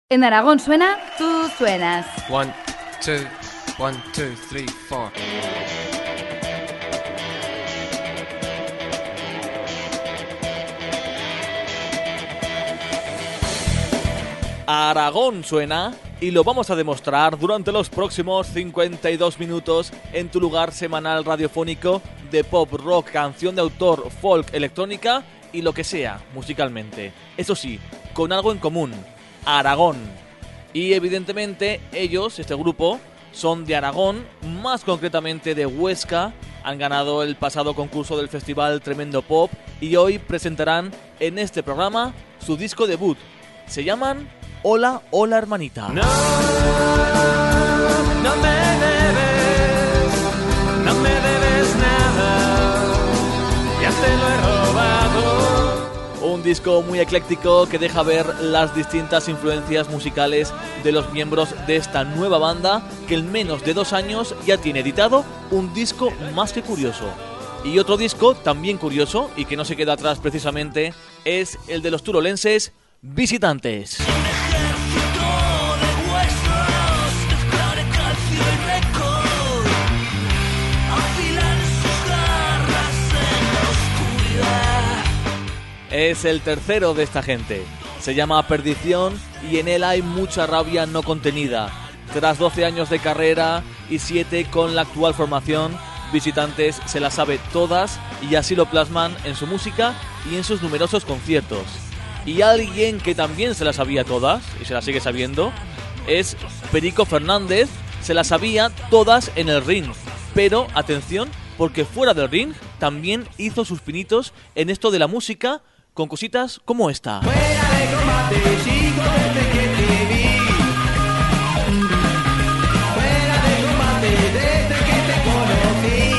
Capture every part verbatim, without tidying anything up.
En Aragón suena, tú suenas. One, two, one, two, three, four. Aragón suena y lo vamos a demostrar durante los próximos cincuenta y dos minutos en tu lugar semanal radiofónico de pop, rock, canción de autor, folk, electrónica y lo que sea musicalmente. Eso sí, con algo en común, Aragón. Y evidentemente ellos, este grupo, son de Aragón, más concretamente de Huesca. Han ganado el pasado concurso del festival Tremendo Pop y hoy presentarán en este programa su disco debut. Se llaman Hola, Hola Hermanita. No, no me debes, no me debes nada, ya te lo he robado. Un disco muy ecléctico que deja ver las distintas influencias musicales de los miembros de esta nueva banda que en menos de dos años ya tiene editado un disco más que curioso. Y otro disco también curioso y que no se queda atrás precisamente es el de los turolenses Visitantes. Es el tercero de esta gente. Se llama Perdición y en él hay mucha rabia no contenida. Tras doce años de carrera y siete con la actual formación, Visitantes se las sabe todas y así lo plasman en su música y en sus numerosos conciertos. Y alguien que también se las sabía todas, y se las sigue sabiendo, es Perico Fernández. Se las sabía todas en el ring. Pero, atención, porque fuera del ring también hizo sus pinitos en esto de la música con cositas como esta. Fuera de combate, chico, desde que te vi. Fuera de combate, desde que te conocí.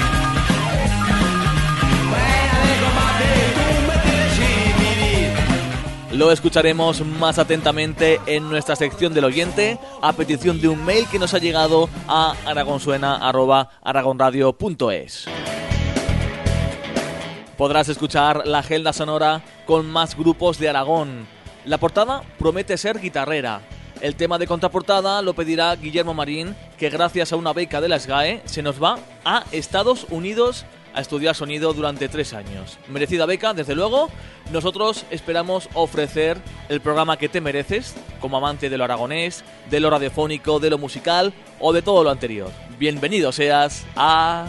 Fuera de combate, tú me tienes sin vivir. Lo escucharemos más atentamente en nuestra sección del oyente, a petición de un mail que nos ha llegado a aragonsuena arroba aragonradio punto es. Podrás escuchar la agenda sonora con más grupos de Aragón. La portada promete ser guitarrera. El tema de contraportada lo pedirá Guillermo Marín, que gracias a una beca de la S G A E se nos va a Estados Unidos a estudiar sonido durante tres años. Merecida beca, desde luego. Nosotros esperamos ofrecer el programa que te mereces, como amante de lo aragonés, de lo radiofónico, de lo musical o de todo lo anterior. Bienvenido seas a...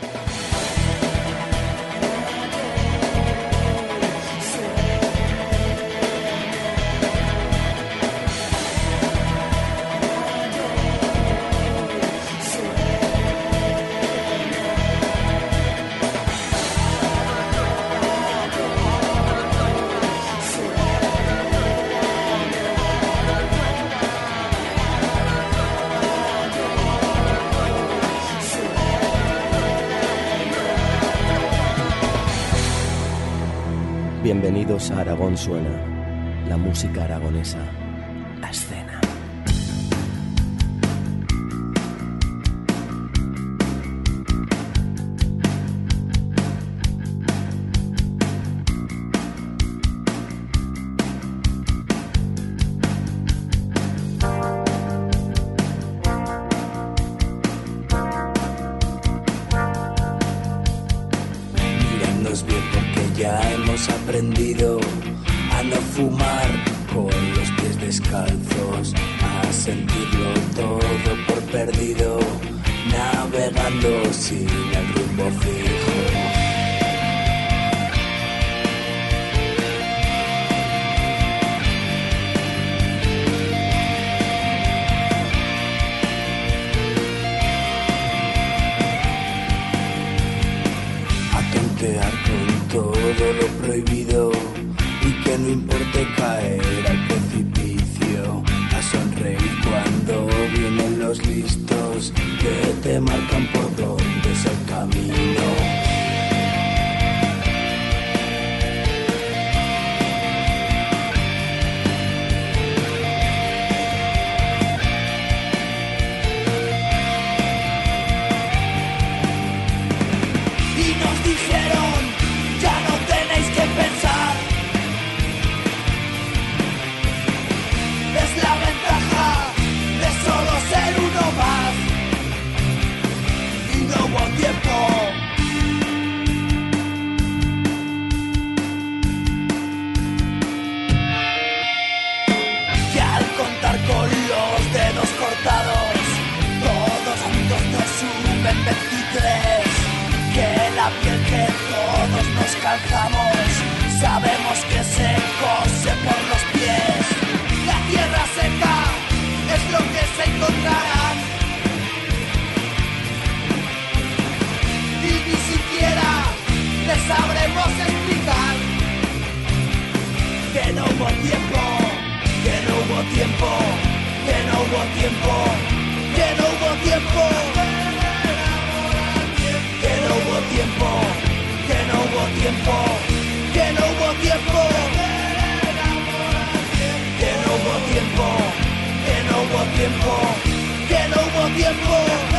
Bienvenidos a Aragón Suena, la música aragonesa a escena. Míranos bien porque ya hemos aprendido a no fumar con los pies descalzos, a sentirlo todo por perdido, navegando sin el rumbo fijo. Con todo lo prohibido y que no importe caer al precipicio, a sonreír cuando vienen los listos que te marcan por dónde es el camino. Es la trabajamos, sabemos que se cose por los pies. La tierra seca es lo que se encontrarán. Y ni siquiera les sabremos explicar que no hubo tiempo, que no hubo tiempo, que no hubo tiempo, que no hubo tiempo, que no hubo tiempo, que no hubo tiempo, que no hubo tiempo, que no hubo tiempo, que no hubo tiempo, que no hubo tiempo,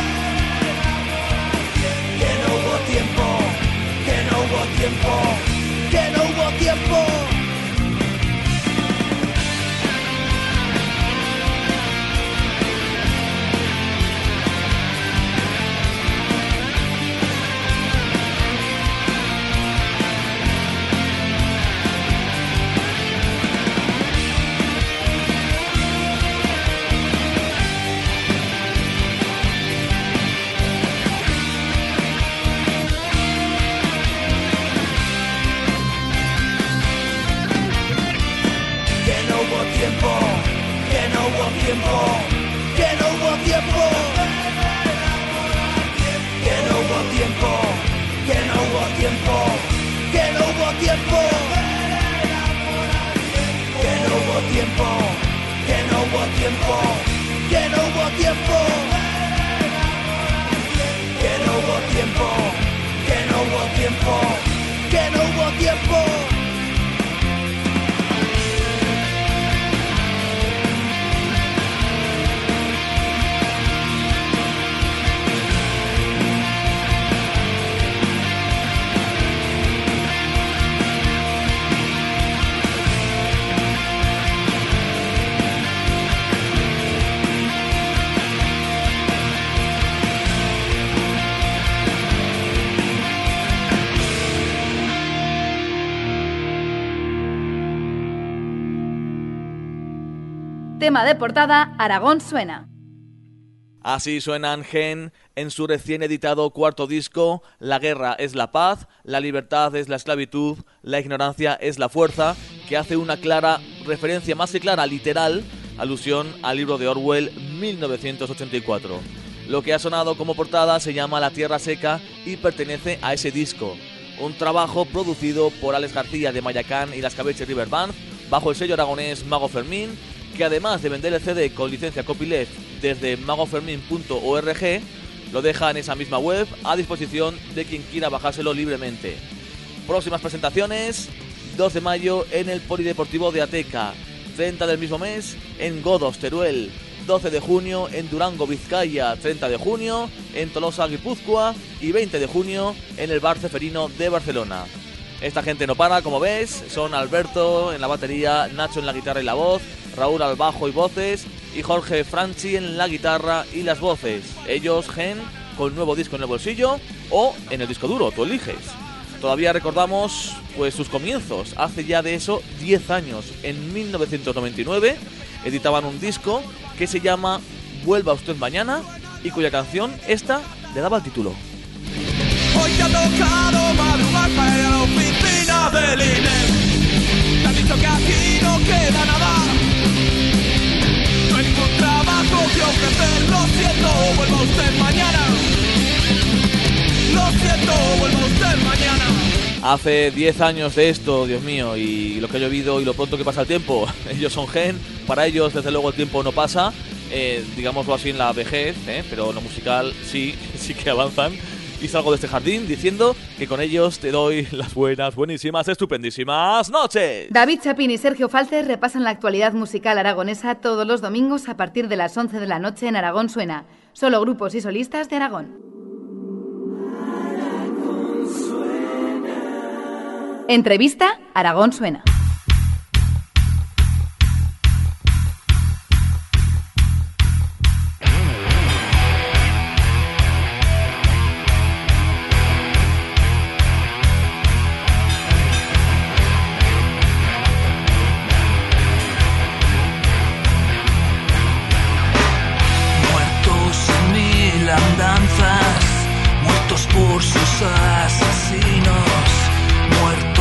que no hubo tiempo, que no hubo tiempo, que no hubo tiempo. Tiempo, que no hubo tiempo, que no hubo tiempo, que no hubo tiempo, que no hubo tiempo, que no hubo tiempo, que no hubo tiempo, que no hubo tiempo, que no hubo tiempo, que no hubo tiempo, que no hubo tiempo. Tema de portada, Aragón suena. Así suenan Gen en su recién editado cuarto disco, La guerra es la paz, la libertad es la esclavitud, la ignorancia es la fuerza, que hace una clara referencia, más que clara, literal, alusión al libro de Orwell mil novecientos ochenta y cuatro. Lo que ha sonado como portada se llama La tierra seca y pertenece a ese disco. Un trabajo producido por Alex García de Mayacán y las Cabeche River Band, bajo el sello aragonés Mago Fermín, que además de vender el C D con licencia copyleft desde mago fermín punto org, lo deja en esa misma web a disposición de quien quiera bajárselo libremente. Próximas presentaciones, dos de mayo en el Polideportivo de Ateca, treinta del mismo mes en Godos, Teruel, doce de junio en Durango, Vizcaya, treinta de junio en Tolosa, Guipúzcoa y veinte de junio en el Bar Ceferino de Barcelona. Esta gente no para, como ves, son Alberto en la batería, Nacho en la guitarra y la voz, Raúl al bajo y voces y Jorge Franchi en la guitarra y las voces. Ellos, Gen, con nuevo disco en el bolsillo o en el disco duro, tú eliges. Todavía recordamos pues sus comienzos, hace ya de eso diez años, en mil novecientos noventa y nueve, editaban un disco que se llama Vuelva usted mañana y cuya canción esta le daba el título. Hoy te ha tocado madrugar para ir a la oficina del I N E. Te han dicho que aquí no queda nada. No hay ningún trabajo que ofrecer. Lo siento, vuelva usted mañana. Lo siento, vuelva usted mañana. Hace diez años de esto, Dios mío, y lo que ha llovido y lo pronto que pasa el tiempo. Ellos son Gen, para ellos desde luego el tiempo no pasa, eh, digámoslo así en la vejez, eh, pero en lo musical sí, sí que avanzan. Y salgo de este jardín diciendo que con ellos te doy las buenas, buenísimas, estupendísimas noches. David Chapín y Sergio Falces repasan la actualidad musical aragonesa todos los domingos a partir de las once de la noche en Aragón Suena. Solo grupos y solistas de Aragón. Aragón Suena. Entrevista, Aragón Suena. Andanzas, muertos por sus asesinos, muertos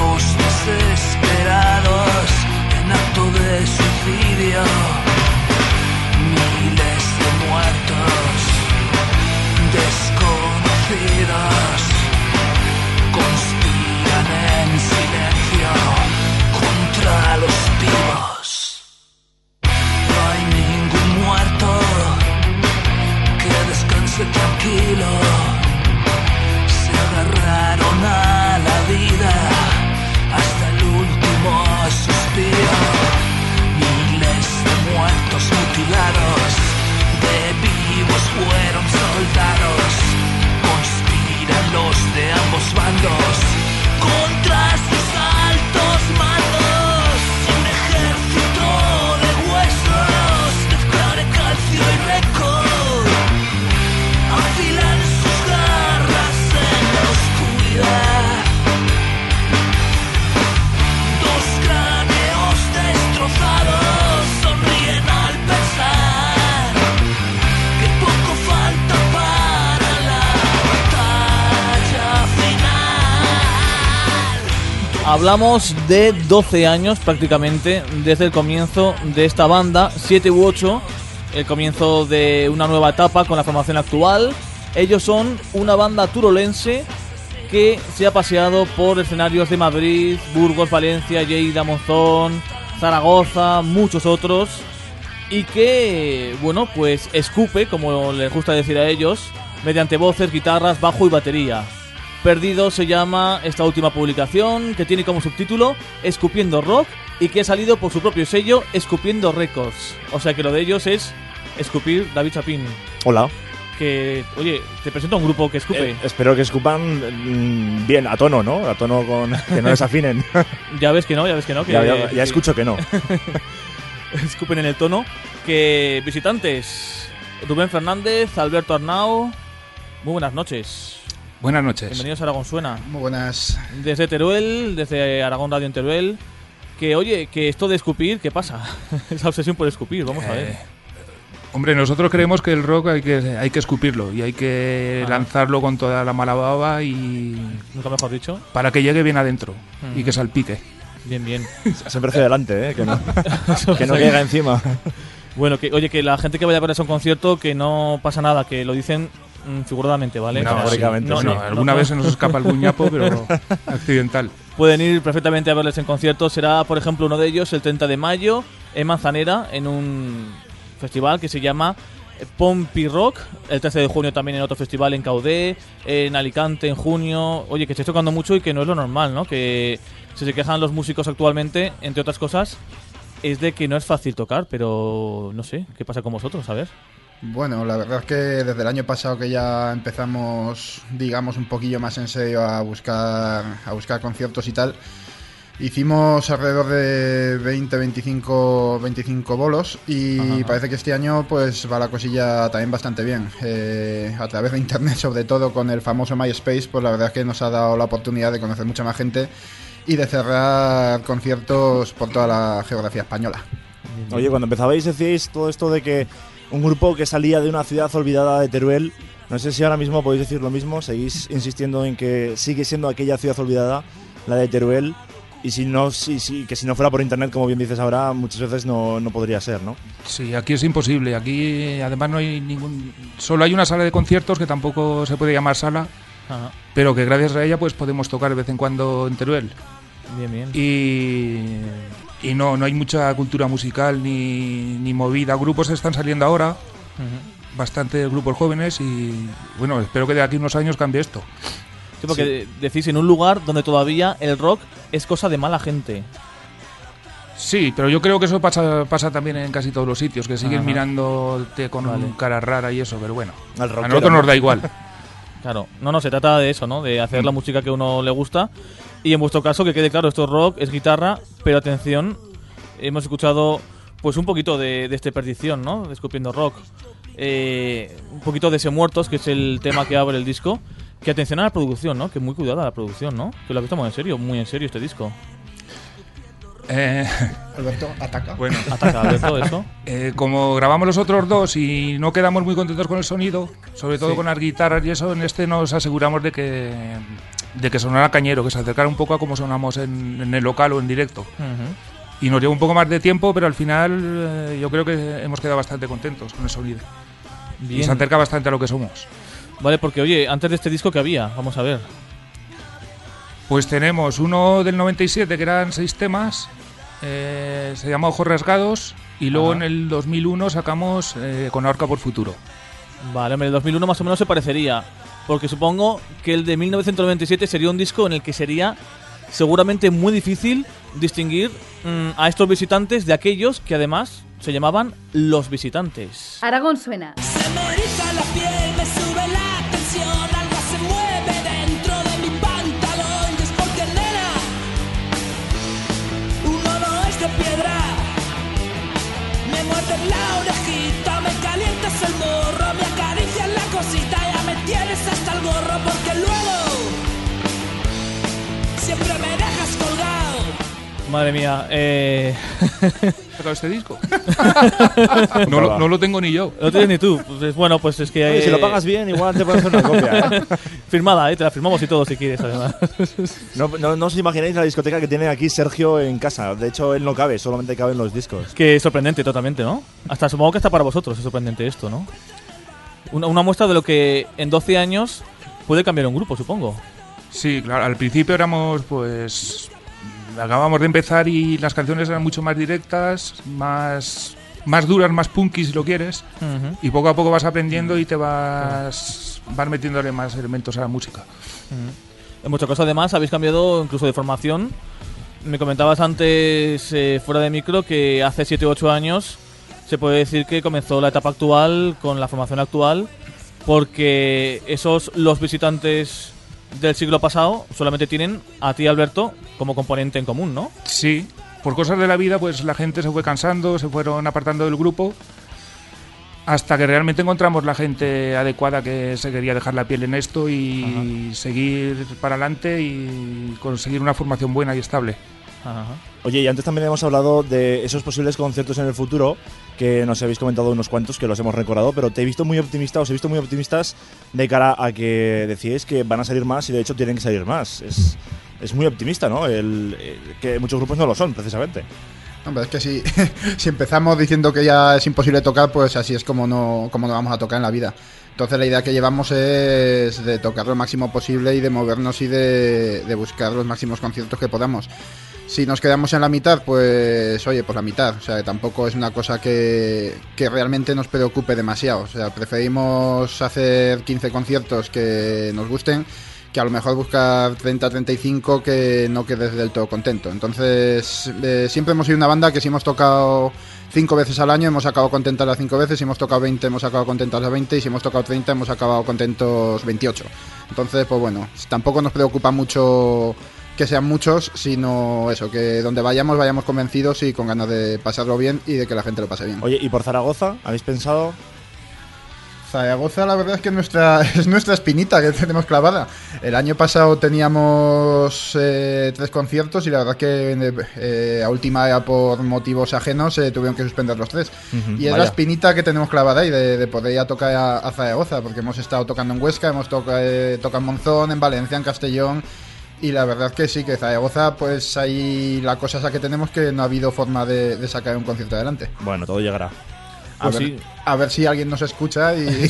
mutilados, de vivos fueron soldados. Conspiran los de ambos bandos contra sus altos mandos. Un ejército de huesos, mezclar de calcio y récord, afilan sus garras en la oscuridad. Dos cráneos destrozados sonríen al pensar que poco falta para la batalla final. Hablamos de doce años prácticamente desde el comienzo de esta banda, siete u ocho, el comienzo de una nueva etapa con la formación actual. Ellos son una banda turolense que se ha paseado por escenarios de Madrid, Burgos, Valencia, Lleida, Monzón, Zaragoza, muchos otros, y que, bueno, pues escupe, como les gusta decir a ellos, mediante voces, guitarras, bajo y batería. Perdido se llama esta última publicación, que tiene como subtítulo Escupiendo Rock, y que ha salido por su propio sello Escupiendo Records. O sea que lo de ellos es escupir. David Chapín, Hola. que, oye, te presento a un grupo que escupe. Eh, espero que escupan mm, bien, a tono, ¿no? A tono con que no desafinen. Ya ves que no, ya ves que no. Que, ya, ya- ya que- escucho que no. escupen en el tono. Que visitantes, Rubén Fernández, Alberto Arnau, muy buenas noches. Buenas noches. Bienvenidos a Aragón Suena. Muy buenas. Desde Teruel, desde Aragón Radio en Teruel. Que oye, que esto de escupir, ¿qué pasa? Esa obsesión por escupir, vamos a ver. Eh, Hombre, nosotros creemos que el rock hay que, hay que escupirlo y hay que Ajá. lanzarlo con toda la mala baba y Nunca mejor dicho. para que llegue bien adentro Mm. y que salpique. Bien, bien. Siempre hacia adelante, ¿eh? Que no, que no caiga encima. Bueno, que oye, que la gente que vaya a ver ese concierto, que no pasa nada, que lo dicen mm, figuradamente, ¿vale? No, O sea, Metafóricamente, no, sí. no, No, no, alguna no. vez se nos escapa algún ñapo, pero accidental. Pueden ir perfectamente a verles en concierto. Será, por ejemplo, uno de ellos el treinta de mayo en Manzanera, en un festival que se llama Pompi Rock. El trece de junio también en otro festival en Caudé, en Alicante en junio. Oye, que estáis tocando mucho y que no es lo normal, ¿no? Que si se quejan los músicos actualmente, entre otras cosas, es de que no es fácil tocar, pero no sé, ¿qué pasa con vosotros? A ver. Bueno, la verdad es que desde el año pasado que ya empezamos, digamos, un poquillo más en serio a buscar, a buscar conciertos y tal, hicimos alrededor de veinte, veinticinco, veinticinco bolos y Ajá. parece que este año pues va la cosilla también bastante bien. Eh, a través de internet, sobre todo con el famoso MySpace, pues la verdad es que nos ha dado la oportunidad de conocer mucha más gente y de cerrar conciertos por toda la geografía española. Oye, cuando empezabais decíais todo esto de que un grupo que salía de una ciudad olvidada de Teruel, no sé si ahora mismo podéis decir lo mismo, seguís insistiendo en que sigue siendo aquella ciudad olvidada, la de Teruel, y si no, si, si, que si no fuera por internet, como bien dices ahora, muchas veces no, no podría ser, ¿no? Sí, aquí es imposible. Aquí además no hay ningún... Solo hay una sala de conciertos que tampoco se puede llamar sala, Ajá. pero que gracias a ella pues podemos tocar de vez en cuando en Teruel. Bien, bien. Y, y no, no hay mucha cultura musical ni, ni movida. Grupos están saliendo ahora, Ujú. bastantes grupos jóvenes y bueno, espero que de aquí a unos años cambie esto. Sí, porque de- decís en un lugar donde todavía el rock es cosa de mala gente. Sí, pero yo creo que eso pasa, pasa también en casi todos los sitios, que siguen Ajá. mirándote con Vale. cara rara y eso, pero bueno, Al a rockero, nosotros ¿no? nos da igual. Claro, no, no, se trata de eso, ¿no? De hacer la música que a uno le gusta. Y en vuestro caso, que quede claro, esto es rock, es guitarra, pero atención, hemos escuchado pues un poquito de, de este Perdición, ¿no? De Escupiendo Rock. Eh, un poquito de Ese Muertos, que es el tema que abre el disco. Que atención a la producción, ¿no? Que muy cuidada la producción, ¿no? Que lo habéis tomado en serio, muy en serio este disco. Eh, Alberto, ataca. bueno, Ataca, Alberto, eso. eh, como grabamos los otros dos y no quedamos muy contentos con el sonido, sobre todo Sí. con las guitarras y eso, en este nos aseguramos de que de que sonara cañero, que se acercara un poco a como sonamos en, en el local o en directo. Ujú. Y nos llevó un poco más de tiempo, pero al final eh, yo creo que hemos quedado bastante contentos con el sonido. Y Bien. se acerca bastante a lo que somos. Vale, porque oye, antes de este disco, ¿qué había? Vamos a ver. Pues tenemos uno del noventa y siete que eran seis temas, eh, se llama Ojos Rasgados, y luego Ajá. en el dos mil uno sacamos eh, Con Ahorca por Futuro. Vale, hombre, el dos mil uno más o menos se parecería. Porque supongo que el de mil novecientos noventa y siete sería un disco en el que sería seguramente muy difícil distinguir mm, a estos visitantes de aquellos que además Se llamaban Los Visitantes. Aragón suena. Se me eriza la piel, me sube la tensión, algo se mueve dentro de mi pantalón. Y es porque, nena, uno no es de piedra. Me muerdes la orejita, me calientas el morro, me acaricias la cosita, ya me tienes hasta el gorro, porque luego siempre me dejas colgado. Madre mía, eh... ¿Has sacado este disco? no, lo, no lo tengo ni yo. No lo tienes ni tú. Pues, bueno, pues es que... Oye, eh... si lo pagas bien, igual te puedes hacer una copia, ¿eh? Firmada, ¿eh? Te la firmamos y todo si quieres, además. No, no, no os imagináis la discoteca que tiene aquí Sergio en casa. De hecho, él no cabe, solamente caben los discos. Que es sorprendente totalmente, ¿no? Hasta supongo que hasta para vosotros es sorprendente esto, ¿no? Una, una muestra de lo que en doce años puede cambiar un grupo, supongo. Sí, claro. Al principio éramos, pues... Acabamos de empezar y las canciones eran mucho más directas, más, más duras, más punky si lo quieres. Uh-huh. Y poco a poco vas aprendiendo y te vas, vas metiéndole más elementos a la música. Uh-huh. En vuestro caso, además, habéis cambiado incluso de formación. Me comentabas antes, eh, fuera de micro, que hace siete u ocho años se puede decir que comenzó la etapa actual con la formación actual, porque esos Los Visitantes del siglo pasado solamente tienen a ti, Alberto, como componente en común, ¿no? Sí, por cosas de la vida pues la gente se fue cansando, se fueron apartando del grupo hasta que realmente encontramos la gente adecuada que se quería dejar la piel en esto y Ajá. seguir para adelante y conseguir una formación buena y estable. Ajá. Oye, y antes también hemos hablado de esos posibles conciertos en el futuro, que nos habéis comentado unos cuantos, que los hemos recordado, pero te he visto muy optimista, os he visto muy optimistas de cara a que decíais que van a salir más y de hecho tienen que salir más. Es, es muy optimista, ¿no? El, el, que muchos grupos no lo son, precisamente. Hombre, es que si, si empezamos diciendo que ya es imposible tocar, pues así es como no, como no vamos a tocar en la vida. Entonces la idea que llevamos es de tocar lo máximo posible y de movernos y de, de buscar los máximos conciertos que podamos. Si nos quedamos en la mitad, pues oye, pues la mitad. O sea, tampoco es una cosa que, que realmente nos preocupe demasiado. O sea, preferimos hacer quince conciertos que nos gusten que a lo mejor buscar treinta a treinta y cinco que no quedes del todo contento. Entonces, eh, siempre hemos sido una banda que si hemos tocado cinco veces al año hemos acabado contentas las cinco veces, si hemos tocado veinte hemos acabado contentas las veinte y si hemos tocado treinta hemos acabado contentos veintiocho. Entonces, pues bueno, tampoco nos preocupa mucho que sean muchos, sino eso, que donde vayamos, vayamos convencidos y con ganas de pasarlo bien y de que la gente lo pase bien. Oye, ¿y por Zaragoza? ¿Habéis pensado...? Zaragoza, la verdad es que nuestra, es nuestra espinita que tenemos clavada. El año pasado teníamos eh, tres conciertos y la verdad es que eh, a última hora por motivos ajenos eh, tuvieron que suspender los tres. Uh-huh, y es vaya. La espinita que tenemos clavada ahí de, de poder ir a tocar a, a Zaragoza, porque hemos estado tocando en Huesca, hemos tocado eh, toca en Monzón, en Valencia, en Castellón. Y la verdad es que sí, que Zaragoza, pues ahí la cosa esa que tenemos que no ha habido forma de, de sacar un concierto adelante. Bueno, todo llegará. A, pues ver, sí. a ver si alguien nos escucha y,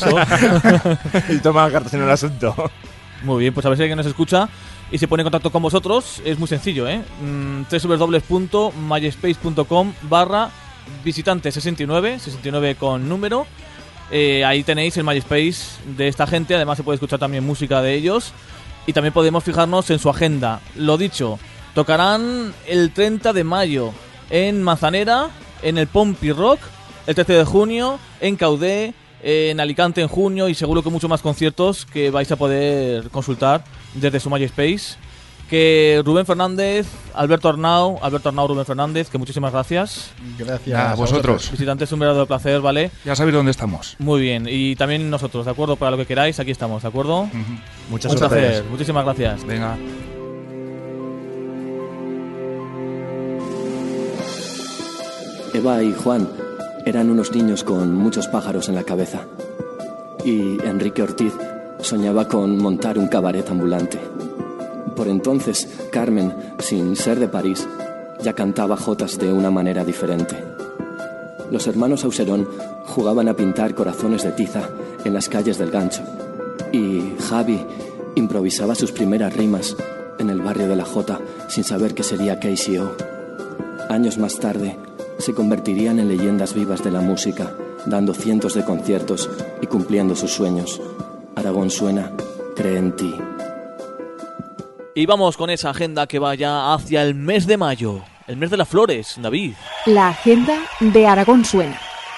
y toma cartas en el asunto. Muy bien, pues a ver si alguien nos escucha y se pone en contacto con vosotros. Es muy sencillo, ¿eh? Mm, doble u doble u doble u punto myspace punto com barra visitante sesenta y nueve, sesenta y nueve con número. Eh, ahí tenéis el MySpace de esta gente. Además se puede escuchar también música de ellos. Y también podemos fijarnos en su agenda. Lo dicho, tocarán el treinta de mayo en Manzanera, en el Pompi Rock. El trece de junio en Caudé, en Alicante en junio y seguro que muchos más conciertos que vais a poder consultar desde su MySpace. Que Rubén Fernández, Alberto Arnau, Alberto Arnau, Rubén Fernández, que muchísimas gracias. Gracias a vosotros. Visitantes, un verdadero placer, ¿vale? Ya sabéis dónde estamos. Muy bien, y también nosotros, ¿de acuerdo? Para lo que queráis, aquí estamos, ¿de acuerdo? Uh-huh. Muchas un gracias. placer, muchísimas gracias. Venga. Eva y Juan eran unos niños con muchos pájaros en la cabeza. Y Enrique Ortiz soñaba con montar un cabaret ambulante. Por entonces, Carmen, sin ser de París, ya cantaba jotas de una manera diferente. Los hermanos Auserón jugaban a pintar corazones de tiza en las calles del Gancho. Y Javi improvisaba sus primeras rimas en el barrio de la Jota sin saber que sería K C O. Años más tarde, se convertirían en leyendas vivas de la música, dando cientos de conciertos y cumpliendo sus sueños. Aragón suena, cree en ti. Y vamos con esa agenda que vaya hacia el mes de mayo. el mes de las flores, David. La agenda de Aragón Suena.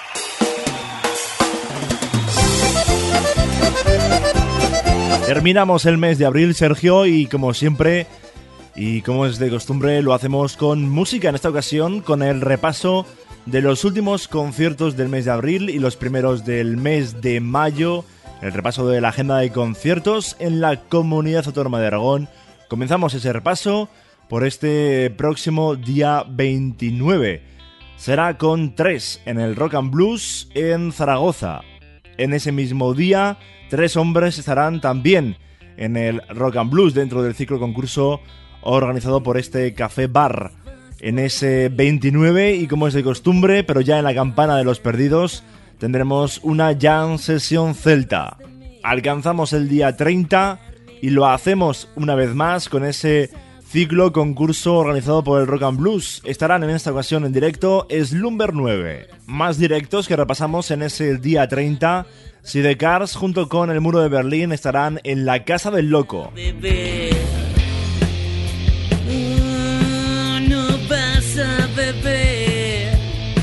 Terminamos el mes de abril, Sergio, y como siempre, y como es de costumbre, lo hacemos con música, en esta ocasión con el repaso de los últimos conciertos del mes de abril y los primeros del mes de mayo, el repaso de la agenda de conciertos en la Comunidad Autónoma de Aragón. Comenzamos ese repaso por este próximo día veintinueve. Será con tres en el Rock and Blues en Zaragoza. En ese mismo día, tres hombres estarán también en el Rock and Blues dentro del ciclo concurso organizado por este Café Bar. En ese veintinueve, y como es de costumbre, pero ya en la Campana de los Perdidos, tendremos una Jam Sesión Celta. Alcanzamos el día treinta y lo hacemos una vez más con ese ciclo concurso organizado por el Rock and Blues. Estarán en esta ocasión en directo Slumber nueve. Más directos que repasamos en ese día treinta. Si The Cars junto con El Muro de Berlín estarán en la Casa del Loco. Bebé. Oh, no vas a beber.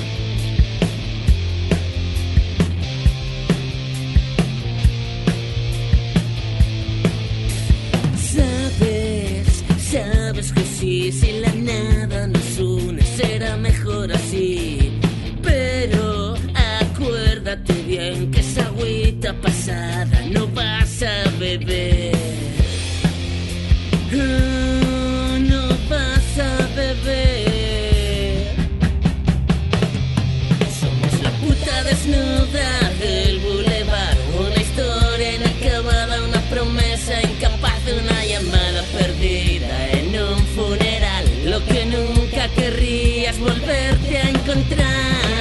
Sabes, sabes que sí, si la nada nos une será mejor así. Pero acuérdate bien que esa agüita pasada no vas a beber. Oh, no vas a beber. Somos la puta desnuda del bulevar, una historia inacabada, una promesa incapaz de una llamada perdida en un funeral, lo que nunca querrías volverte a encontrar.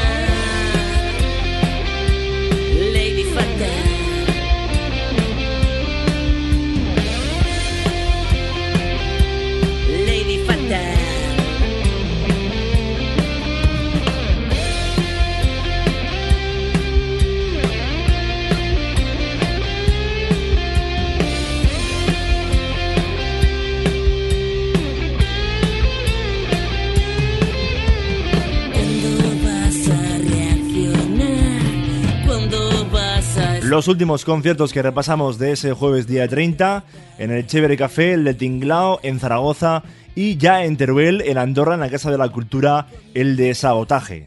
Lady Fatal. Los últimos conciertos que repasamos de ese jueves día treinta, en el Chévere Café, el de Tinglao, en Zaragoza, y ya en Teruel, en Andorra, en la Casa de la Cultura, el de Sabotaje.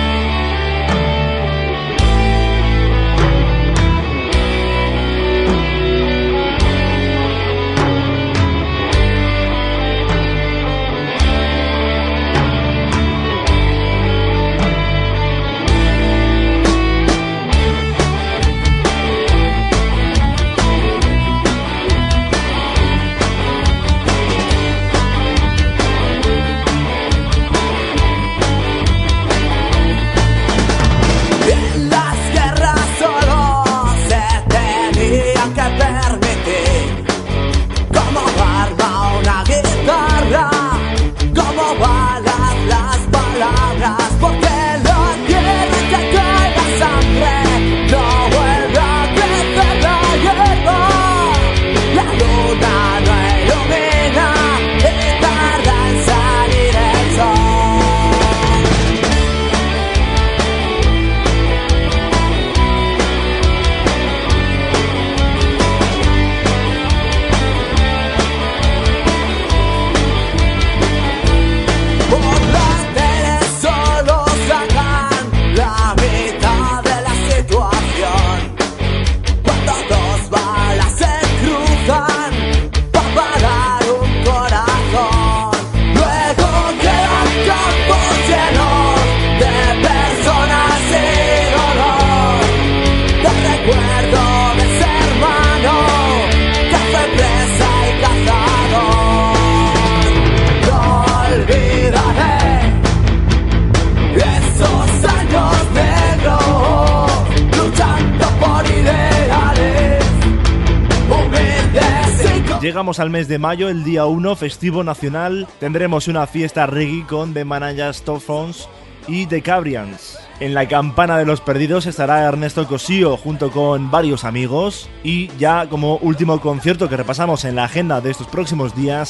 Llegamos al mes de mayo, el día uno, festivo nacional. Tendremos una fiesta reggae con The Manaya Stoffons y The Cabrians. En la Campana de los Perdidos estará Ernesto Cosío junto con varios amigos. Y ya como último concierto que repasamos en la agenda de estos próximos días,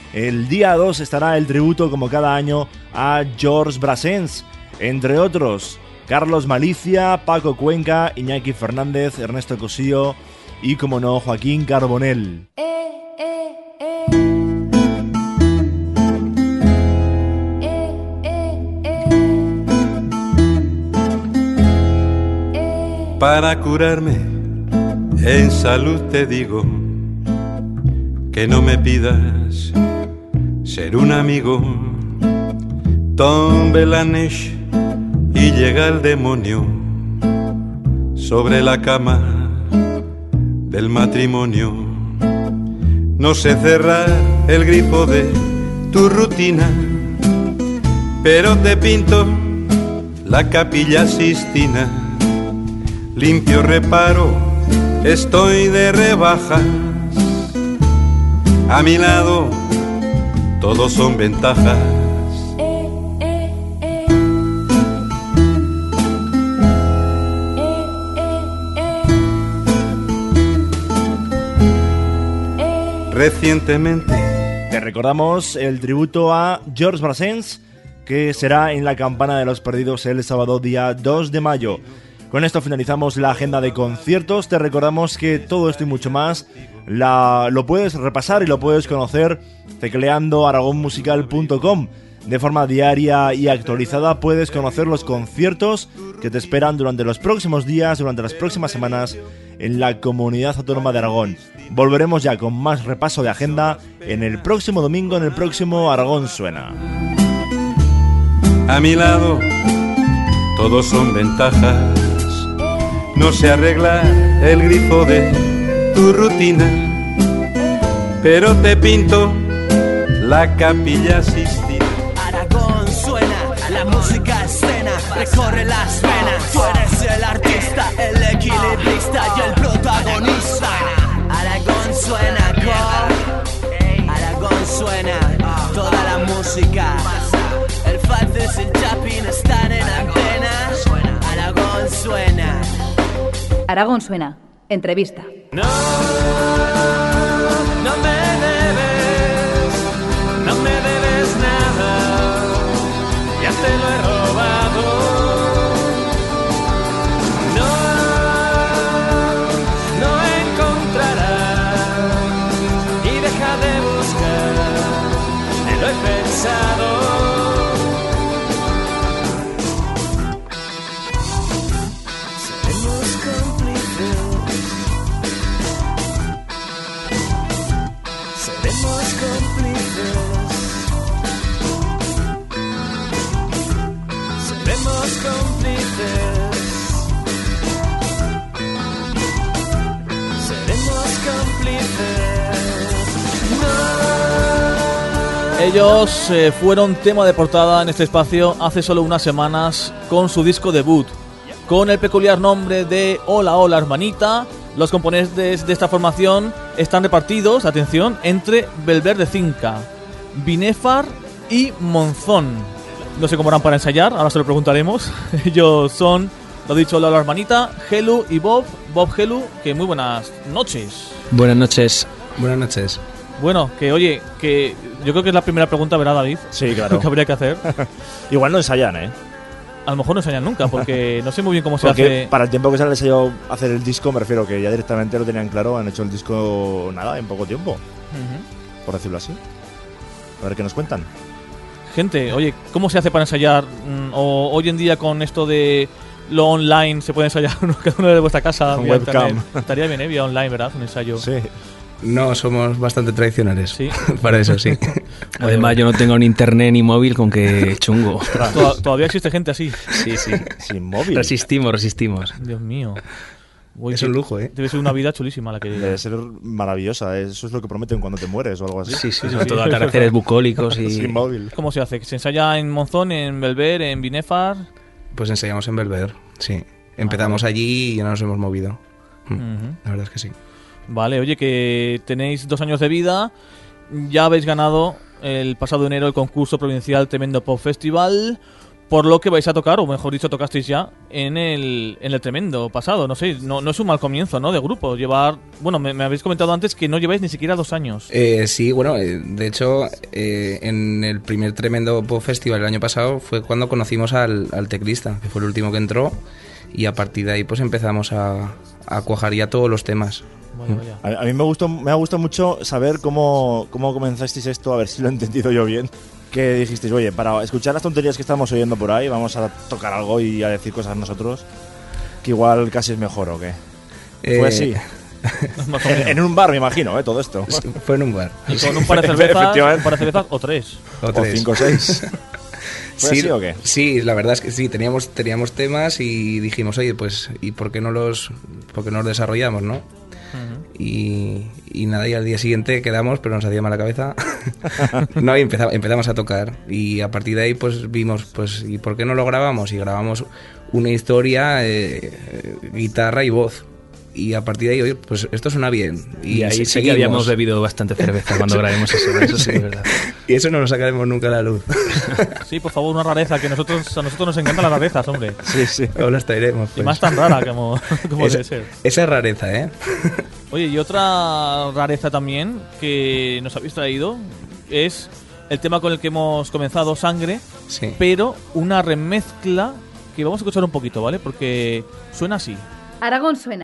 el día dos estará el tributo, como cada año, a Georges Brassens, entre otros Carlos Malicia, Paco Cuenca, Iñaki Fernández, Ernesto Cosío y, como no, Joaquín Carbonell. Para curarme en salud te digo que no me pidas ser un amigo. Tombe la neige y llega el demonio sobre la cama del matrimonio. No sé cerrar el grifo de tu rutina, pero te pinto la Capilla Sistina. Limpio reparo, estoy de rebajas. A mi lado, todos son ventajas. Recientemente te recordamos el tributo a Georges Brassens, que será en la Campana de los Perdidos el sábado día dos de mayo. Con esto finalizamos la agenda de conciertos. Te recordamos que todo esto y mucho más la, lo puedes repasar y lo puedes conocer tecleando aragon musical punto com. De forma diaria y actualizada puedes conocer los conciertos que te esperan durante los próximos días, durante las próximas semanas en la Comunidad Autónoma de Aragón. Volveremos ya con más repaso de agenda en el próximo domingo, en el próximo Aragón Suena. A mi lado, todos son ventajas. No sé arreglar el grifo de tu rutina, pero te pinto la Capilla Sistina. Aragón suena, la música escena, recorre las venas. Tú eres el artista, el equilibrista y el protagonista. Aragón suena, con Aragón suena, toda la música. El Falces y el Chapin están en antena. Aragón suena. Aragón Suena, entrevista. No, no me debes, no me debes nada, ya te lo he robado. No, no encontrarás y deja de buscar, te lo he pensado. Ellos eh, fueron tema de portada en este espacio hace solo unas semanas con su disco debut, con el peculiar nombre de Hola Hola Hermanita. Los componentes de esta formación están repartidos, atención, entre Belver de Cinca, Binefar y Monzón. No sé cómo harán para ensayar, ahora se lo preguntaremos. Ellos son, lo dicho, Hola Hola Hermanita, Helu y Bob, Bob Helu, que muy buenas noches. Buenas noches. Buenas noches. Bueno, que oye, que yo creo que es la primera pregunta, ¿verdad, David? Sí, claro. Que habría que hacer. Igual no ensayan, ¿eh? A lo mejor no ensayan nunca, porque no sé muy bien cómo se porque hace. Para el tiempo que se les enseñado hacer el disco, me refiero que ya directamente lo tenían claro, han hecho el disco nada, en poco tiempo. Uh-huh. Por decirlo así. A ver qué nos cuentan. Gente, oye, ¿cómo se hace para ensayar? O hoy en día con esto de lo online, ¿se puede ensayar cada uno de vuestra casa? Con webcam. Internet? Estaría bien, ¿eh? Vía online, ¿verdad? Un ensayo. Sí. No, somos bastante tradicionales. Sí. Para eso, sí. Además, yo no tengo ni internet ni móvil, con que chungo. ¿Todavía existe gente así? Sí, sí. Sin móvil. Resistimos, resistimos. Dios mío. Uy, es un lujo, ¿eh? Debe ser una vida chulísima la que... Debe ser maravillosa. Eso es lo que prometen cuando te mueres o algo así. Sí, sí, sobre todo atardeceres bucólicos y... Sin móvil. ¿Cómo se hace? ¿Se ensaya en Monzón, en Belver, en Binefar? Pues ensayamos en Belver, sí. Empezamos ah, allí y ya nos hemos movido. Uh-huh. La verdad es que sí. Vale, oye, que tenéis dos años de vida, ya habéis ganado el pasado enero el concurso provincial Tremendo Pop Festival, por lo que vais a tocar, o mejor dicho, tocasteis ya en el, en el tremendo pasado. No sé, no, no es un mal comienzo, ¿no? De grupo. Llevar. Bueno, me, me habéis comentado antes que no lleváis ni siquiera dos años. Eh, sí, bueno, eh, de hecho, eh, en el primer tremendo Pop Festival el año pasado fue cuando conocimos al, al teclista, que fue el último que entró, y a partir de ahí pues empezamos a, a cuajar ya todos los temas. Vaya, vaya. A, a mí me gustó, me ha gustado mucho saber cómo, cómo comenzasteis esto, a ver si lo he entendido yo bien. Que dijisteis, oye, para escuchar las tonterías que estamos oyendo por ahí, vamos a tocar algo y a decir cosas nosotros, que igual casi es mejor, ¿o qué? Eh... Fue así. en, en un bar, me imagino, ¿eh? Todo esto. Fue en un bar. Y con un par de cervezas, un par de cervezas o tres. O, tres. o cinco o seis. ¿Fue sí, así o qué? Sí, la verdad es que sí, teníamos, teníamos temas y dijimos, oye, pues, ¿y por qué no los, por qué no los desarrollamos, no? Uh-huh. Y, y nada, y al día siguiente quedamos, pero nos hacía mal la cabeza. No, y empezamos, empezamos a tocar. Y a partir de ahí, pues vimos, pues, ¿y por qué no lo grabamos? Y grabamos una historia, eh, guitarra y voz. Y a partir de ahí, oye, pues esto suena bien. Y, y ahí sí seguimos. que habíamos bebido bastante cerveza cuando grabemos eso, eso sí es verdad. Y eso no lo sacaremos nunca a la luz. Sí, por favor, una rareza, que nosotros, a nosotros nos encantan las rarezas, hombre. Sí, sí. O las traeremos. Pues. Y más tan rara como, como esa, debe ser. Esa es rareza, ¿eh? Oye, y otra rareza también que nos habéis traído es el tema con el que hemos comenzado, Sangre, sí. Pero una remezcla que vamos a escuchar un poquito, ¿vale? Porque suena así. Aragón suena.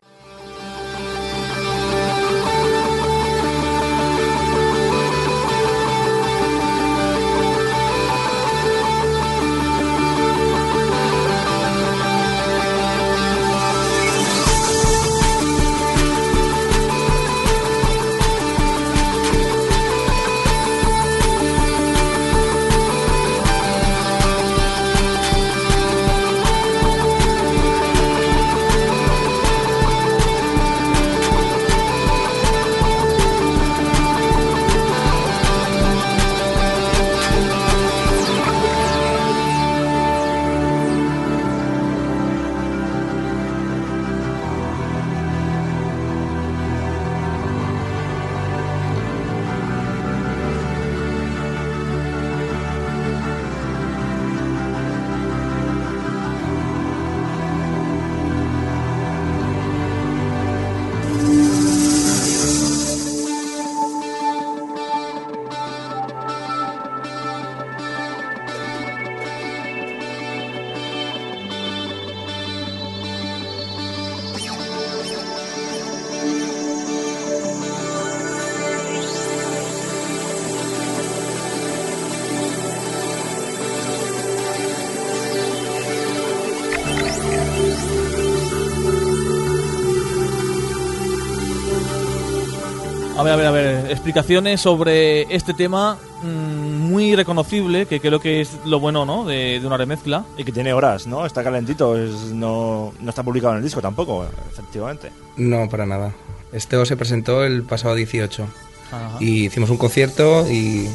A ver, a ver, a ver, explicaciones sobre este tema mmm, muy reconocible, que creo que es lo bueno, ¿no?, de, de una remezcla. Y que tiene horas, ¿no? Está calentito, es, no, no está publicado en el disco tampoco, efectivamente. No, para nada. Este se presentó el pasado dieciocho. Ajá. Y hicimos un concierto y,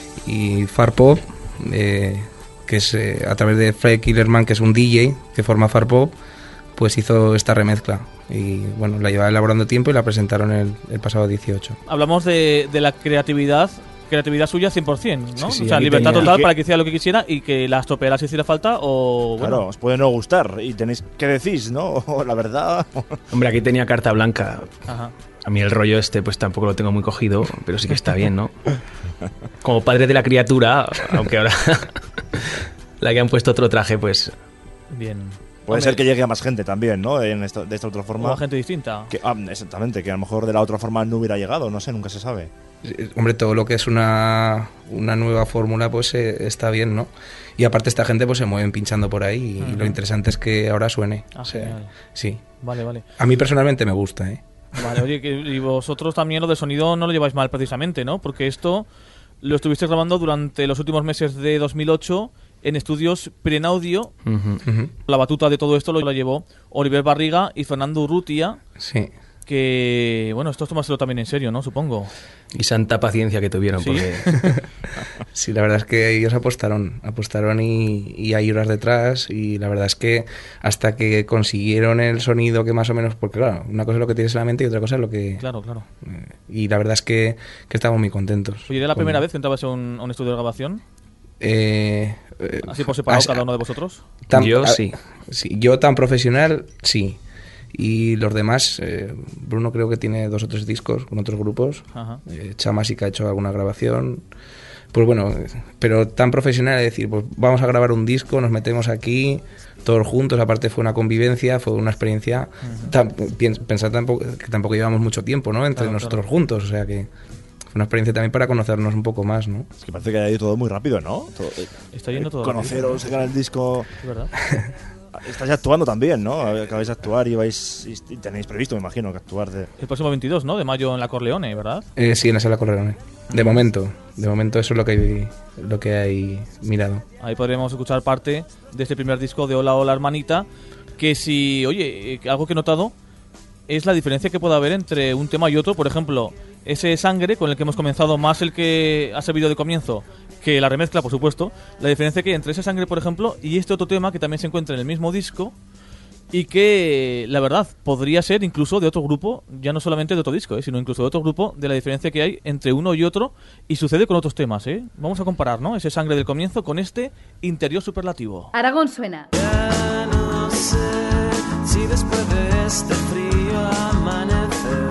y Farpop, eh, que es eh, a través de Fred Killerman, que es un D J que forma Farpop, pues hizo esta remezcla. Y bueno, la llevaba elaborando tiempo y la presentaron el, el pasado dieciocho. Hablamos de, de la creatividad, creatividad suya cien por ciento, ¿no? Sí, sí, o sea, libertad tenía... total que... para que hiciera lo que quisiera y que las tropearas si hiciera falta o... Bueno. Claro, os puede no gustar y tenéis que decís, ¿no? La verdad... Hombre, aquí tenía carta blanca. Ajá. A mí el rollo este pues tampoco lo tengo muy cogido, pero sí que está bien, ¿no? Como padre de la criatura, aunque ahora la que han puesto otro traje, pues... Bien. Puede Hombre, ser que llegue a más gente también, ¿no? En esto, de esta otra forma. O a gente distinta. Que, ah, exactamente, que a lo mejor de la otra forma no hubiera llegado, no sé, nunca se sabe. Hombre, todo lo que es una, una nueva fórmula, pues eh, está bien, ¿no? Y aparte esta gente pues se mueven pinchando por ahí y, uh-huh. y lo interesante es que ahora suene. Ah, o sea, sí. Vale, vale. A mí personalmente me gusta, ¿eh? Vale, oye, que, y vosotros también lo de sonido no lo lleváis mal precisamente, ¿no? Porque esto lo estuvisteis grabando durante los últimos meses de dos mil ocho en estudios Prenaudio. Uh-huh. Uh-huh. La batuta de todo esto lo llevó Oliver Barriga y Fernando Urrutia. Sí. Que, bueno, esto es tomárselo también en serio, ¿no? Supongo. Y santa paciencia que tuvieron. ¿Sí? Porque... sí, la verdad es que ellos apostaron, apostaron y, y hay horas detrás y la verdad es que hasta que consiguieron el sonido que más o menos, porque claro, una cosa es lo que tienes en la mente y otra cosa es lo que... Claro, claro. Eh, y la verdad es que, que estamos muy contentos. Oye, ¿era la con... primera vez que entrabas a un, a un estudio de grabación? Eh, Eh, Así por separado, as- cada uno de vosotros. Tan- Yo a- sí. sí. Yo tan profesional, sí. Y los demás, eh, Bruno creo que tiene dos o tres discos con otros grupos. Ajá. Eh, Chama sí que ha hecho alguna grabación. Pues bueno, eh, pero tan profesional, es decir, pues vamos a grabar un disco, nos metemos aquí, todos juntos, aparte fue una convivencia, fue una experiencia. Tam- piens- pensar tampoco, que tampoco llevamos mucho tiempo, ¿no? Entre Claro, nosotros claro. juntos, o sea que fue una experiencia también para conocernos un poco más, ¿no? Es que parece que ha ido todo muy rápido, ¿no? Todo- Está yendo todo Conoceros, rápido. sacar el disco. Es verdad. Estáis actuando también, ¿no? Acabáis de actuar y vais y tenéis previsto, me imagino, que actuar de. El próximo veintidós, ¿no? De mayo en la Corleone, ¿verdad? Eh, sí, en la sala Corleone. De momento, de momento eso es lo que hay, lo que hay mirado. Ahí podremos escuchar parte de este primer disco de Hola, Hola, Hermanita. Que si, oye, eh, algo que he notado es la diferencia que puede haber entre un tema y otro. Por ejemplo, ese Sangre con el que hemos comenzado, más el que ha servido de comienzo, que la remezcla, por supuesto. La diferencia que hay entre ese Sangre, por ejemplo, y este otro tema que también se encuentra en el mismo disco y que, la verdad, podría ser incluso de otro grupo, ya no solamente de otro disco, ¿eh? Sino incluso de otro grupo, de la diferencia que hay entre uno y otro, y sucede con otros temas, ¿eh? Vamos a comparar, ¿no? Ese Sangre del comienzo con este Interior Superlativo. Aragón suena. Ya no sé si después de este frío amanecer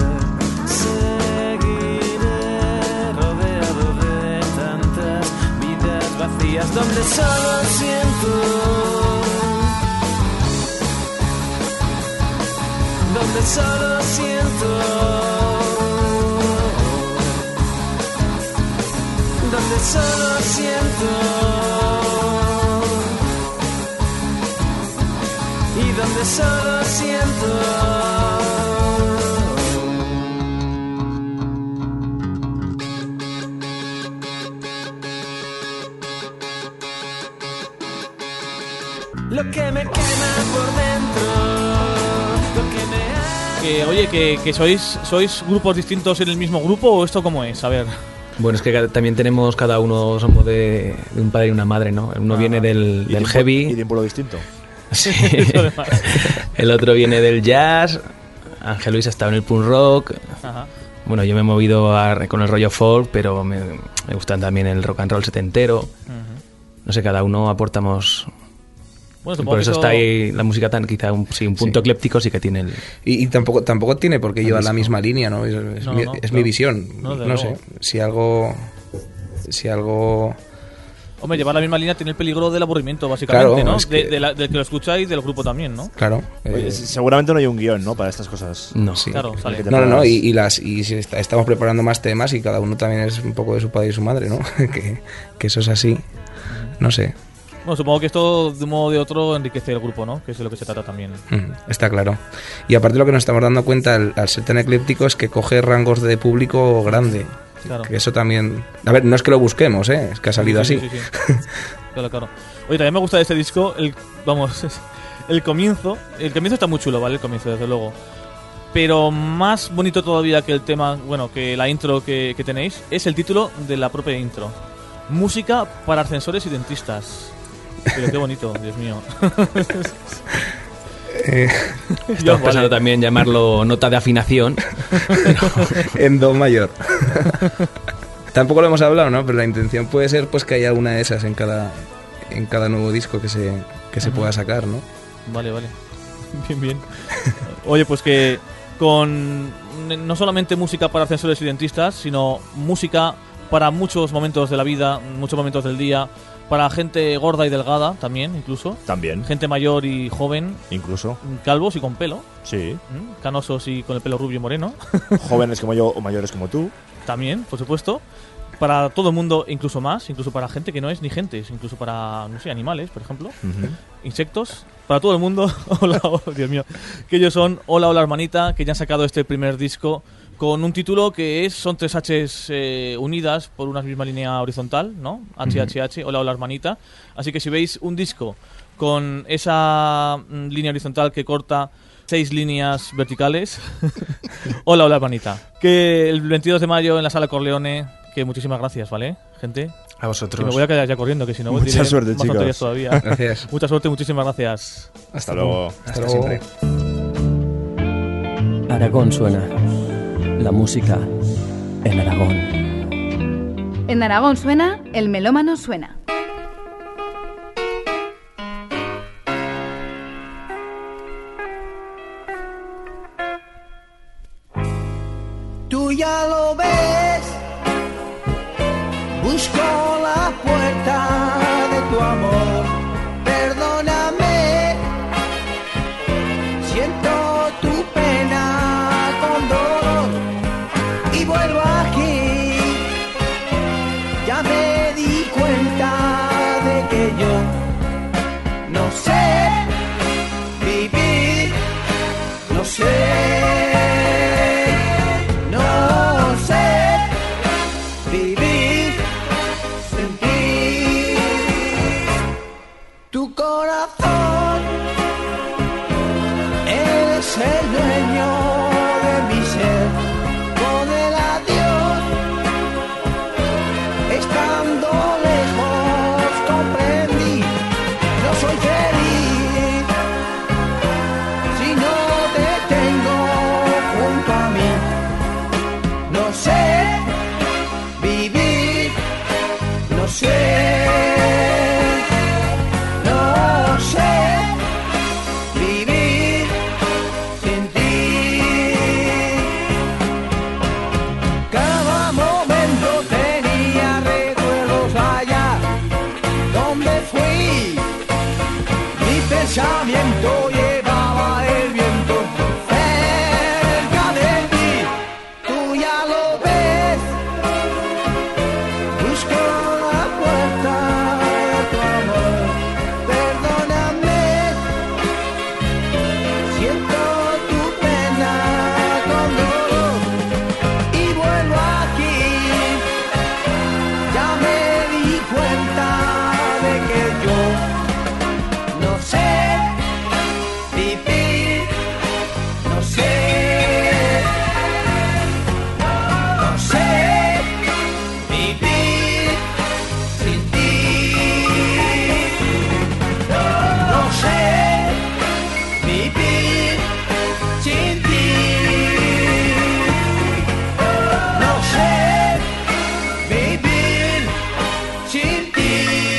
seguiré rodeado de tantas vidas vacías donde solo siento, donde solo siento, donde solo siento. Y donde solo siento. Lo que me quema por dentro, lo que me ha... Que, oye, que, que sois, sois grupos distintos en el mismo grupo, ¿o esto cómo es? A ver. Bueno, es que ca- también tenemos cada uno, somos de, de un padre y una madre, ¿no? Uno Ah, viene del, y del de un pue- heavy. Y de un pueblo distinto. Sí. El otro viene del jazz. Ángel Luis ha estado en el punk rock. Ajá. Bueno, yo me he movido a- con el rollo folk, pero me, me gustan también el rock and roll setentero. No sé, cada uno aportamos. Bueno, y supongo por que eso eso- está ahí la música tan, quizá un, sí, un punto ecléptico sí que tiene el. Y, y tampoco tampoco tiene por qué El llevar la disco. misma línea, ¿no? Es, es No, mi, no, es claro. mi visión. No, No, desde sé, luego. si algo... Si algo... Hombre, llevar la misma línea tiene el peligro del aburrimiento, básicamente, Claro, ¿no? es que- De, de la- del que lo escucháis y del grupo también, ¿no? Claro. Oye, eh, se- seguramente no hay un guión, ¿no? Para estas cosas. No, sí. Claro, sale. Que te No, no, no, puedas- y, y las y si está- estamos preparando más temas y cada uno también es un poco de su padre y su madre, ¿no? que, que eso es así. No sé, Bueno, supongo que esto, de un modo o de otro, enriquece el grupo, ¿no? Que es de lo que se trata también. Mm, está claro. Y aparte lo que nos estamos dando cuenta al, al ser tan ecléptico es que coge rangos de público grande. Claro. Que eso también... A ver, no es que lo busquemos, ¿eh? Es que ha salido Sí, así. sí, sí, sí. Claro, claro. Oye, también me gusta de este disco, el, vamos, el comienzo. El comienzo está muy chulo, ¿vale? El comienzo, desde luego. Pero más bonito todavía que el tema, bueno, que la intro que, que tenéis, es el título de la propia intro. Música para ascensores y dentistas. Pero qué bonito, Dios mío. Eh, Estamos pensando también llamarlo nota de afinación. en do mayor. Tampoco lo hemos hablado, ¿no? Pero la intención puede ser pues que haya una de esas en cada en cada nuevo disco que se que se Ujú. pueda sacar, ¿no? Vale, vale. Bien, bien. Oye, pues que con no solamente música para ascensores y dentistas, sino música para muchos momentos de la vida, muchos momentos del día, para gente gorda y delgada también, incluso. También. Gente mayor y joven, Incluso. calvos y con pelo, Sí. ¿m? Canosos y con el pelo rubio y moreno. Jóvenes como yo o mayores como tú. También, por supuesto. Para todo el mundo, incluso más, incluso para gente que no es ni gente, incluso para, no sé, animales, por ejemplo, Ujú. insectos, para todo el mundo. Hola, oh, Dios mío. Que ellos son Hola, Hola, Hermanita, que ya han sacado este primer disco con un título que es son tres H's eh, unidas por una misma línea horizontal, ¿no? H, H, H, Hola, Hola, Hermanita. Así que si veis un disco con esa mm, línea horizontal que corta seis líneas verticales, Hola, Hola, Hermanita. Que el veintidós de mayo en la Sala Corleone, que muchísimas gracias, ¿vale, gente? A vosotros. Que me voy a quedar ya corriendo, que si no Mucha diré suerte, más chicos. tonterías todavía. Gracias. Mucha suerte, muchísimas gracias. Hasta luego. Hasta, Hasta luego. siempre. Aragón suena. La música en Aragón. En Aragón suena, el melómano suena. Tú ya lo ves, busco la puerta de tu amor. Perdóname, siento tu pena con dolor y vuelvo aquí. Ya me di cuenta de que yo no sé vivir, no sé. El dueño de mi ser, con el adiós, estando lejos comprendí, no soy feliz si no te tengo junto a mí. No sé vivir, no sé, no sé. Pensamiento llevaba el viento cerca de ti, tú ya lo ves, busco la puerta de tu amor. Perdóname, siento tu pena con dolor y vuelvo aquí. Ya me di cuenta de que yo no sé vivir, no sé, no sé vivir sin ti, no sé vivir sin ti, no sé vivir sin ti.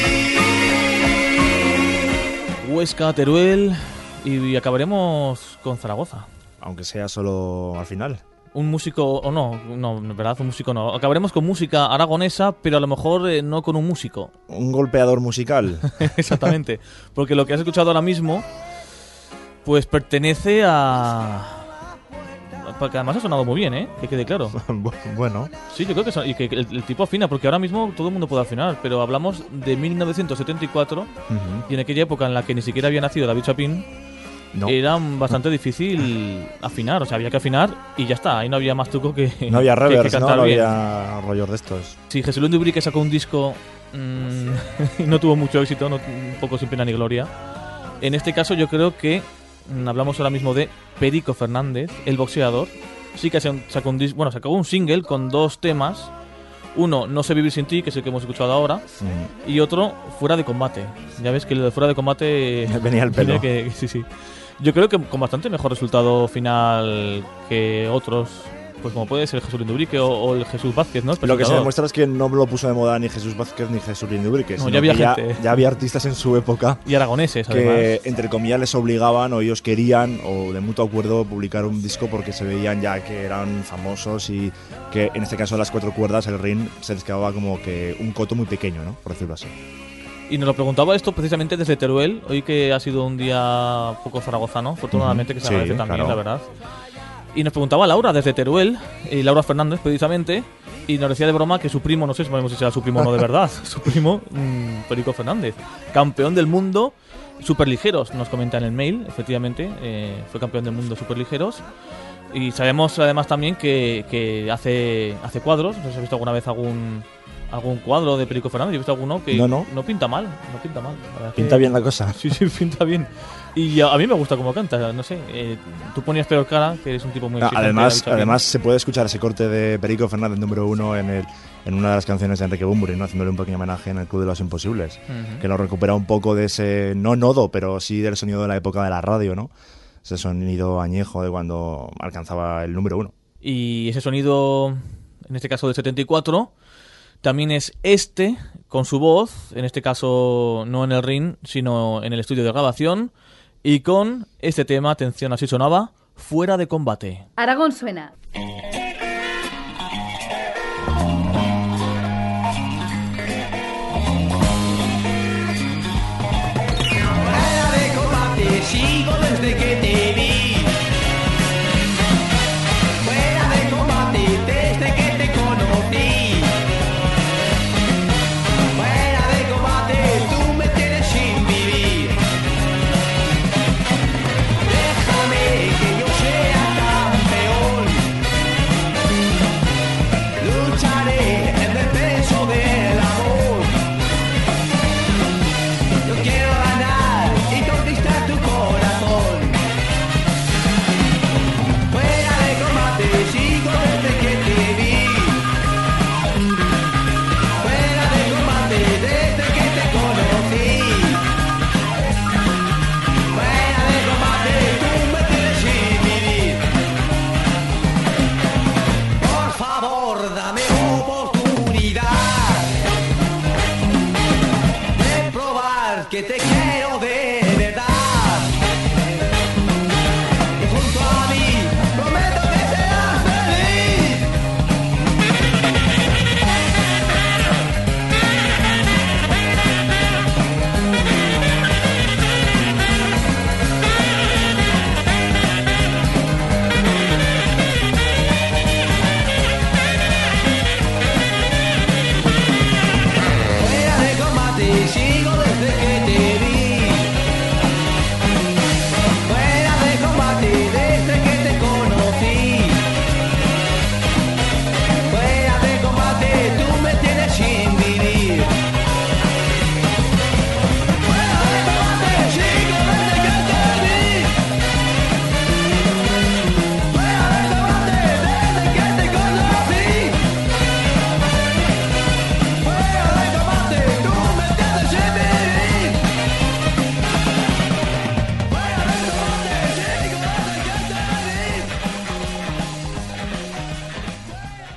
Huesca, Teruel y acabaremos con Zaragoza. Aunque sea solo al final. Un músico, o no, no, en verdad, un músico no. Acabaremos con música aragonesa, pero a lo mejor eh, no con un músico. Un golpeador musical. Exactamente. Porque lo que has escuchado ahora mismo, pues pertenece a... Porque además ha sonado muy bien, ¿eh? Que quede claro. Bueno. Sí, yo creo que, son... y que el, el tipo afina, porque ahora mismo todo el mundo puede afinar, pero hablamos de mil novecientos setenta y cuatro, uh-huh. Y en aquella época en la que ni siquiera había nacido David Chapin, no. Era bastante difícil afinar, o sea, había que afinar y ya está, ahí no había más truco que no había reverb, que, que no, no bien. Había rollos de estos. Sí, Jesús Luis Dubrique sacó un disco mmm, y no tuvo mucho éxito, no, un poco sin pena ni gloria. En este caso yo creo que mmm, hablamos ahora mismo de Perico Fernández, el boxeador. Sí que sacó un disco, bueno, sacó un single con dos temas. Uno, No sé vivir sin ti, que es el que hemos escuchado ahora, mm. y otro, Fuera de combate. Ya ves que el de Fuera de combate venía al pelo. Que, que, sí, sí. Yo creo que con bastante mejor resultado final que otros, pues como puede ser Jesús Lindubrique o, o el Jesús Vázquez, ¿no? Lo que se demuestra es que no lo puso de moda ni Jesús Vázquez ni Jesús Lindubrique. No, ya había gente. Ya, ya había artistas en su época. Y aragoneses, que, además. entre comillas, les obligaban o ellos querían, o de mutuo acuerdo, publicar un disco porque se veían ya que eran famosos y que, en este caso, las cuatro cuerdas, el ring, se les quedaba como que un coto muy pequeño, ¿no? Por decirlo así. Y nos lo preguntaba esto precisamente desde Teruel, hoy que ha sido un día poco zaragozano, afortunadamente, que se agradece sí, también, claro. La verdad. Y nos preguntaba Laura desde Teruel, y Laura Fernández precisamente, y nos decía de broma que su primo, no sé si sabemos si será su primo o no de verdad, su primo, mmm, Perico Fernández, campeón del mundo superligeros, nos comenta en el mail, efectivamente, eh, fue campeón del mundo superligeros. Y sabemos además también que, que hace, hace cuadros, no sé si has visto alguna vez algún... algún cuadro de Perico Fernández, he visto alguno que no, no. no pinta mal, no pinta mal. Pinta que, bien la cosa. Sí, sí, pinta bien. Y a, a mí me gusta cómo canta, no sé, eh, tú ponías peor cara, que eres un tipo muy... No, además, además se puede escuchar ese corte de Perico Fernández número uno en, el, en una de las canciones de Enrique Bunbury, ¿no? Haciéndole un pequeño homenaje en el Club de los Imposibles, uh-huh. Que lo recupera un poco de ese, no nodo, pero sí del sonido de la época de la radio, ¿no? Ese sonido añejo de cuando alcanzaba el número uno. Y ese sonido, en este caso del setenta y cuatro... también es este, con su voz, en este caso no en el ring, sino en el estudio de grabación, y con este tema, atención, así sonaba, Fuera de combate. Aragón suena.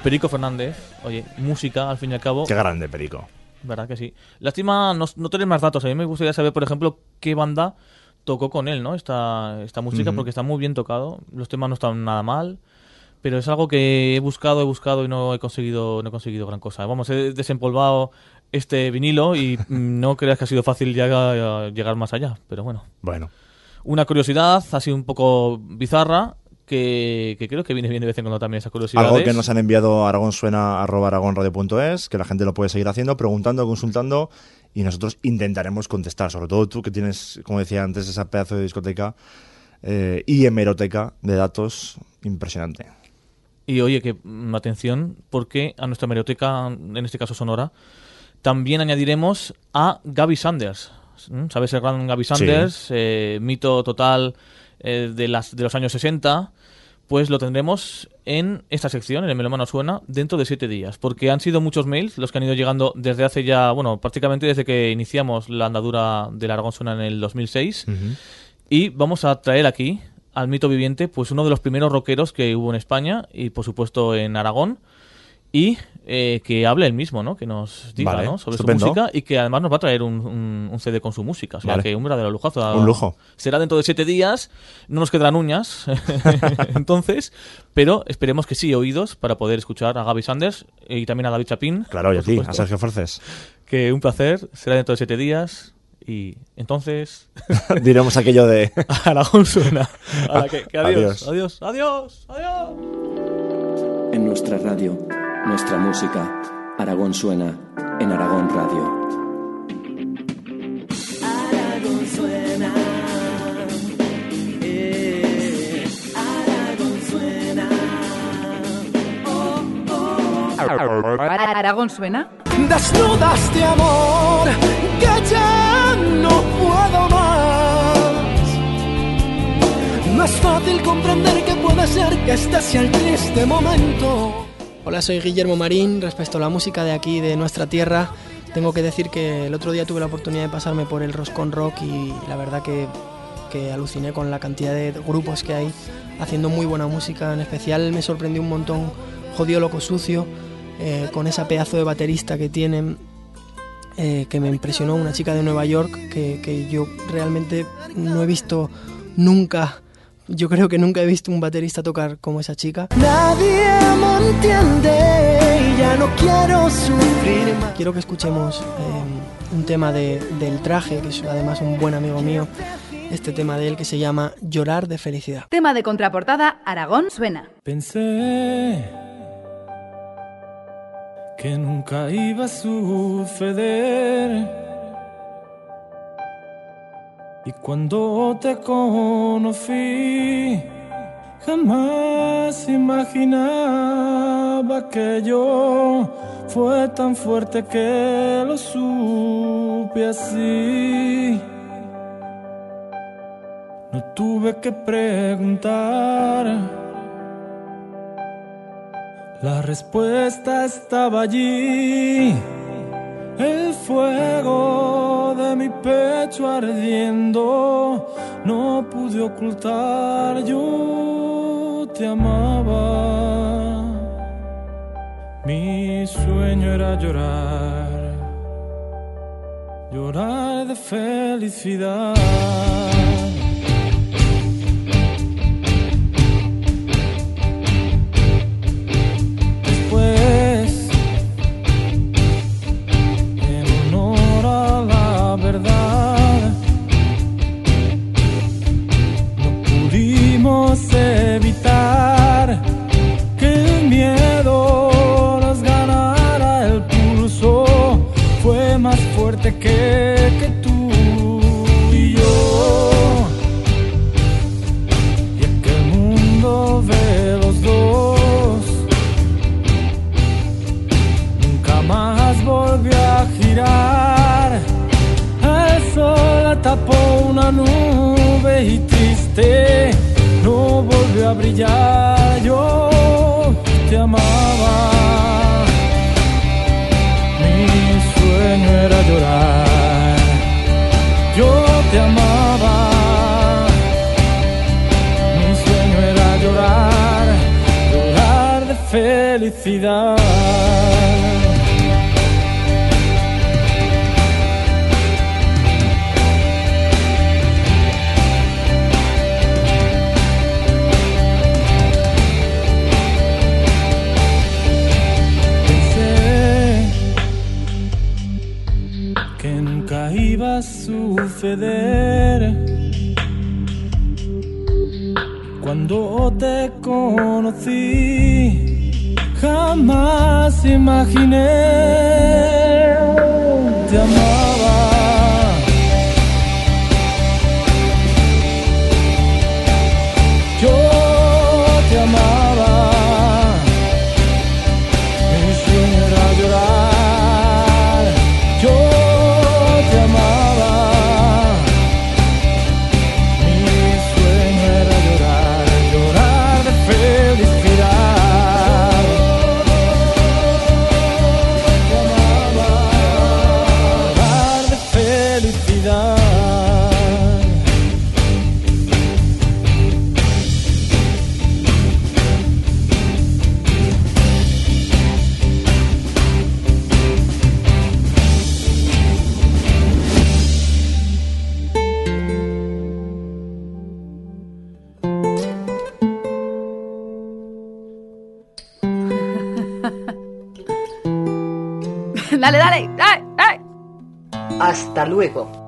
Perico Fernández, oye, música al fin y al cabo. Qué grande, Perico. ¿Verdad que sí? Lástima no, no tener más datos. A mí me gustaría saber, por ejemplo, qué banda tocó con él, ¿no? Esta, esta música, uh-huh. porque está muy bien tocado. Los temas no están nada mal. Pero es algo que he buscado, he buscado y no he conseguido, no he conseguido gran cosa. Vamos, he desempolvado este vinilo y no creas que ha sido fácil llegar, llegar más allá. Pero bueno. Bueno. Una curiosidad así un poco bizarra. Que, que creo que viene bien de vez en cuando también esas curiosidades. Algo que nos han enviado a aragonsuena arroba aragonradio punto es, que la gente lo puede seguir haciendo, preguntando, consultando, y nosotros intentaremos contestar. Sobre todo tú, que tienes, como decía antes, esa pedazo de discoteca eh, y hemeroteca de datos impresionante. Y oye, que atención, porque a nuestra hemeroteca, en este caso sonora, también añadiremos a Gaby Sanders. ¿Sabes el gran Gaby Sanders? Sí. Eh, mito total eh, de, las, de los años sesenta. Pues lo tendremos en esta sección, en el Melómano Suena, dentro de siete días. Porque han sido muchos mails los que han ido llegando desde hace ya, bueno, prácticamente desde que iniciamos la andadura del Aragón Suena en el dos mil seis. Uh-huh. Y vamos a traer aquí al mito viviente, pues uno de los primeros rockeros que hubo en España y, por supuesto, en Aragón. Y eh, que hable él mismo, ¿no? Que nos diga, vale, ¿no? sobre estupendo. Su música y que además nos va a traer un, un, un C D con su música. O sea, vale. que un verdadero lujazo. Un lujo. Será dentro de siete días. No nos quedarán uñas, entonces, pero esperemos que sí, oídos para poder escuchar a Gaby Sanders y también a David Chapín. Claro, y a ti, a Sergio Forces. Que un placer. Será dentro de siete días. Y entonces diremos aquello de Aragón Suena. A la que, que adiós, adiós, adiós, adiós, adiós. En nuestra radio, nuestra música, Aragón Suena en Aragón Radio. Aragón suena, eh, Aragón suena, oh, oh. Aragón Suena. Desnudas de amor, que ya no puedo más. No es fácil comprender que puede ser que este sea el triste momento. Hola, soy Guillermo Marín. Respecto a la música de aquí, de nuestra tierra, tengo que decir que el otro día tuve la oportunidad de pasarme por el Roscón Rock y la verdad que, que aluciné con la cantidad de grupos que hay haciendo muy buena música. En especial me sorprendió un montón Jodido Loco Sucio, eh, con esa pedazo de baterista que tienen, eh, que me impresionó, una chica de Nueva York que, que yo realmente no he visto nunca. Yo creo que nunca he visto un baterista tocar como esa chica. Nadie me entiende y ya no quiero sufrir más. Quiero que escuchemos eh, un tema de, del Traje, que es además un buen amigo mío. Este tema de él que se llama Llorar de Felicidad. Tema de contraportada, Aragón Suena. Pensé que nunca iba a suceder. Y cuando te conocí, jamás imaginaba que yo fue tan fuerte que lo supe así. No tuve que preguntar, la respuesta estaba allí. El fuego de mi pecho ardiendo, no pude ocultar, yo te amaba. Mi sueño era llorar, llorar de felicidad. Evitar que el miedo nos ganara el pulso, fue más fuerte que, que tú y yo. Y aquel mundo de los dos nunca más volvió a girar. El sol tapó una nube y triste no volvió a brillar, yo te amaba. Mi sueño era llorar, yo te amaba. Mi sueño era llorar, llorar de felicidad. Iba a suceder cuando te conocí, jamás imaginé, te amaba, yo te amaba, mi sueño era llorar, yo te amaba, mi sueño era llorar, llorar de felicidad. Te amaba, llorar de felicidad. Dale, dale, dale, dale. Hasta luego.